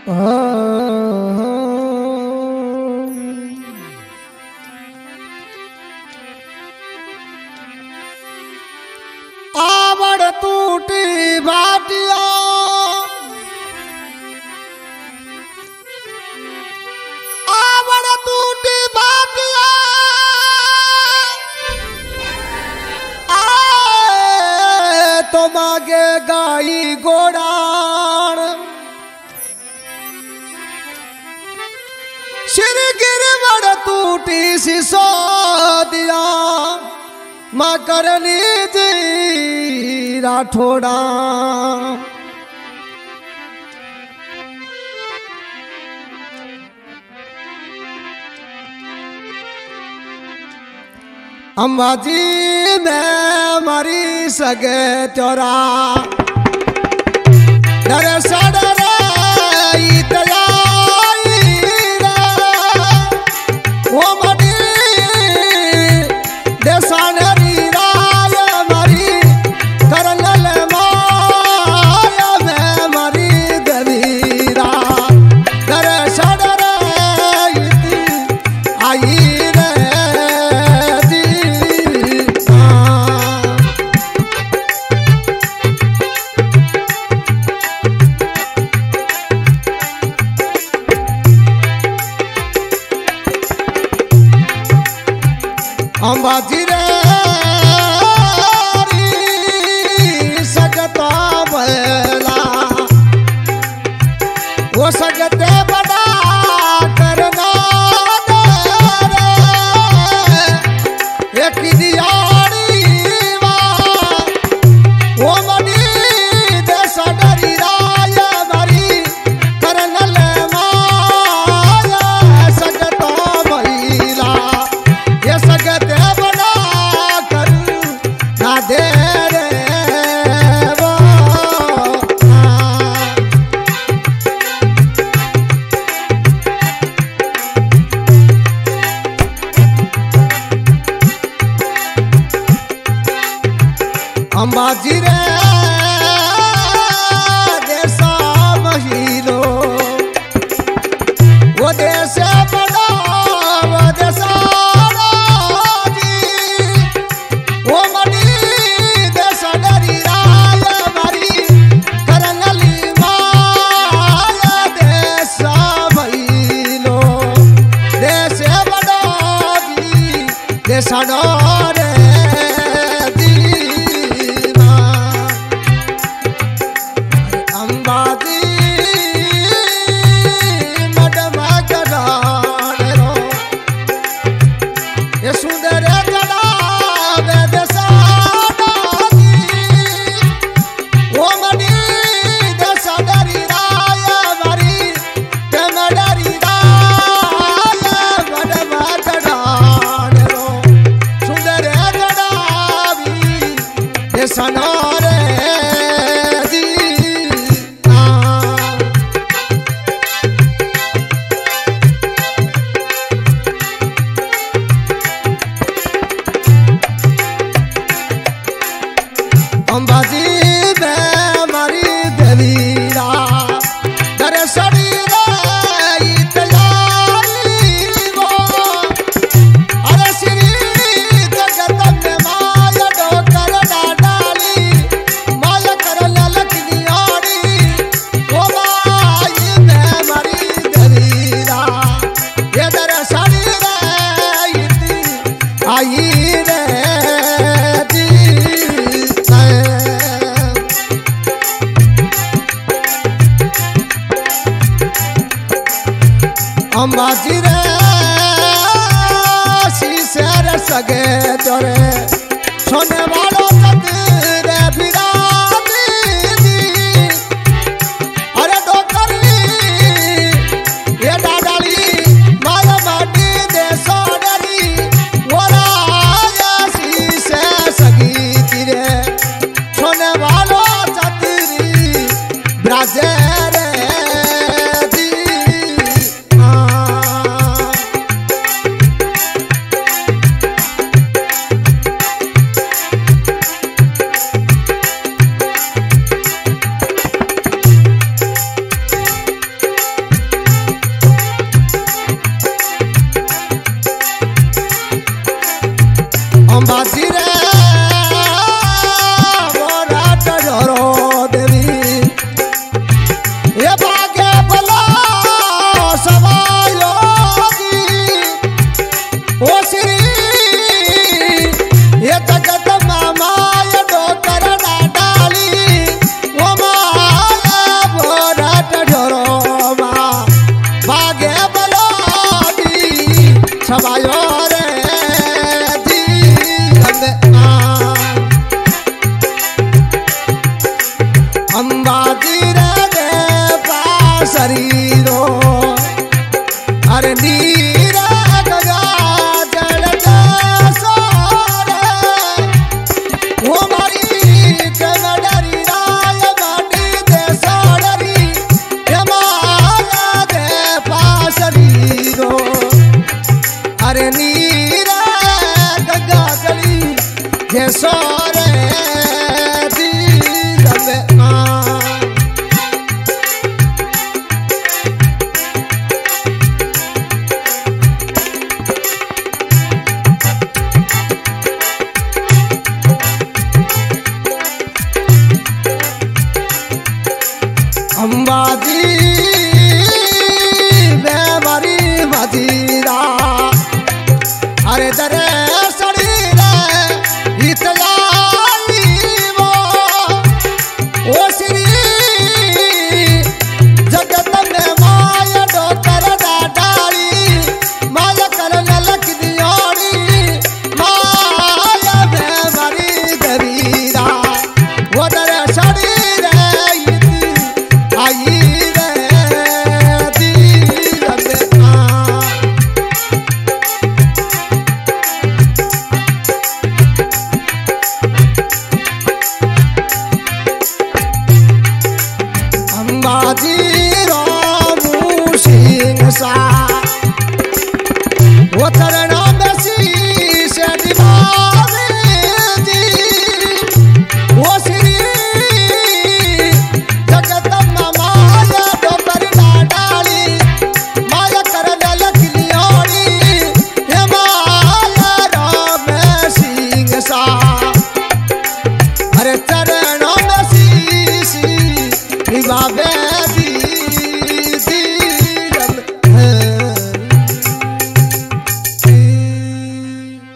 आवड़ टूटी भाटिया आवड़ टूटी भाटिया आए तो मागे गाई गोड़ान सिर गिरवड़ टूटी सिसो दिया माँ करनी जी राठौड़ा अम्बाजी में मरी सगे चोरा डरे सडरे तैयारी रे वो मरी देसान अंबाजी रे सगता बैला वो सगते बड़ा करना रे एक दियारी वो मनी देश डरी राय मरी करनल माया सगता बैला ये सगते अंबाजी रे देसा महीनो वो देश बड़ा वो देसा जी वो मनी देश डरी राय मरी करनली माया देसा महीनो देश बड़ा जी देसा रे अंबाजी में मरी देवीरा डरे शरीर तैयारी वो अरे श्री जगत में माया डोकर डाली माया कर ललकनी आड़ी वो बाई में मरी देवीरा ये डरे शरीर आई रे अंबाजी रे शीशर सगे चोरे सोने वालों रे बिरादी अरे डोकरी ये डाडाली माया माटी दे सोडरी वोरा शीशे सगी तिरे सोने वालों चतरी ब्राजे शरीरो अरे नीरा गगा जलता सोरे वो मारी के डरी राय बाटी दे सोडरी ये माया दे पाशरीरो अरे नीरा गगा जली जे सोरे दी दबे अंबाजी बेमारी बाजी